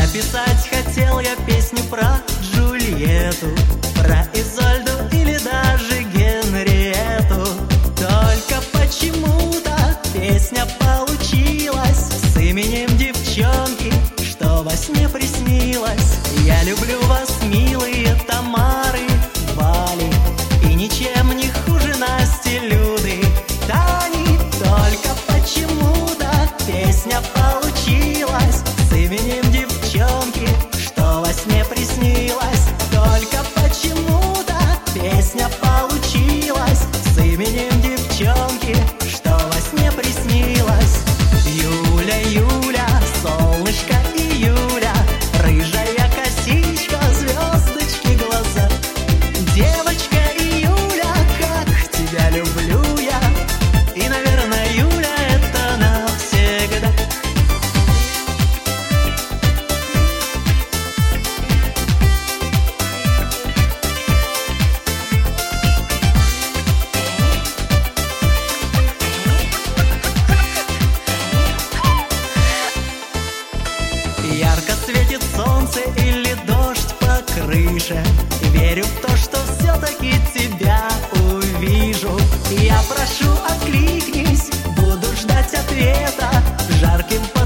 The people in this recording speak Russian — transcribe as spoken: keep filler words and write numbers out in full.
Написать хотел я песню про Джульетту, про Изольду или даже Генриетту. Только почему-то песня получилась с именем девчонки, что во сне приснилось. Я люблю вас, милые Тамары, Вали, и ничем не хуже Насти, Люды, Тани. Только почему-то песня получилась с именем девчонки, что во сне приснилось. Только почему-то песня получилась с именем девчонки, что во сне приснилось. Юля, Юля, солнышко июля, рыжая косичка, звездочки глаза. Девочка Юля, как тебя люблю я, и, наверное, Юля, это навсегда. Ярко светит солнце или дождь по крыше, верю в то, что все-таки тебя увижу. Я прошу, откликнись, буду ждать ответа жарким